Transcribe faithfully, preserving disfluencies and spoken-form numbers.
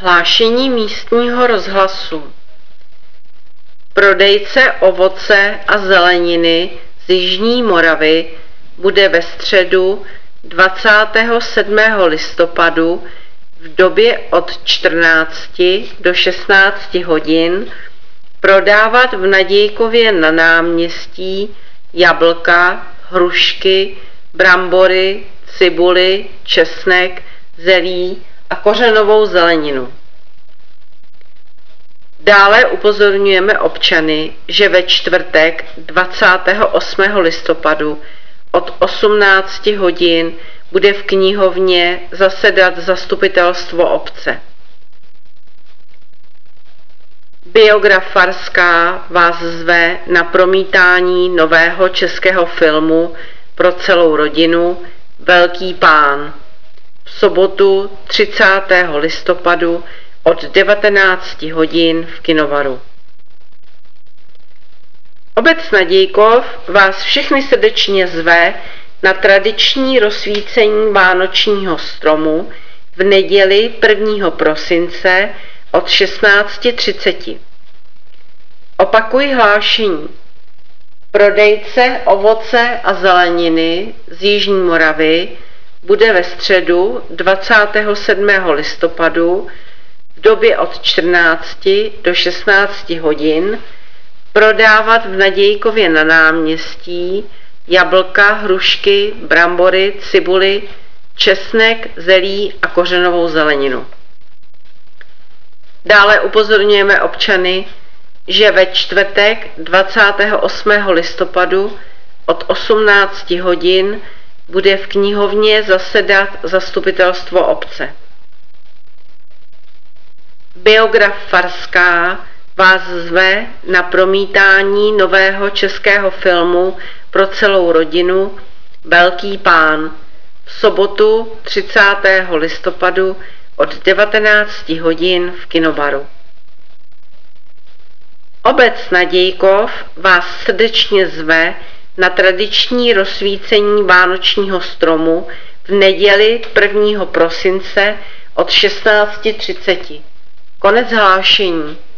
Hlášení místního rozhlasu. Prodejce ovoce a zeleniny z Jižní Moravy bude ve středu dvacátého sedmého listopadu v době od čtrnácti do šestnácti hodin prodávat v Nadějkově na náměstí jablka, hrušky, brambory, cibuli, česnek, zelí a kořenovou zeleninu. Dále upozorňujeme občany, že ve čtvrtek dvacátého osmého listopadu od osmnácti hodin bude v knihovně zasedat zastupitelstvo obce. Biograf Farská vás zve na promítání nového českého filmu pro celou rodinu Velký pán v sobotu třicátého listopadu od devatenácti hodin v Kinovaru. Obec Nadějkov vás všechny srdečně zve na tradiční rozsvícení vánočního stromu v neděli prvního prosince od šestnácti třiceti. Opakuji hlášení. Prodejce ovoce a zeleniny z Jižní Moravy bude ve středu dvacátého sedmého listopadu v době od čtrnácti do šestnácti hodin prodávat v Nadějkově na náměstí jablka, hrušky, brambory, cibuli, česnek, zelí a kořenovou zeleninu. Dále upozorňujeme občany, že ve čtvrtek dvacátého osmého listopadu od osmnácti hodin bude v knihovně zasedat zastupitelstvo obce. Biograf Farská vás zve na promítání nového českého filmu pro celou rodinu Velký pán v sobotu třicátého listopadu od devatenácti hodin v Kinovaru. Obec Nadějkov vás srdečně zve na tradiční rozsvícení vánočního stromu v neděli prvního prosince od šestnácti třiceti. Konec hlášení.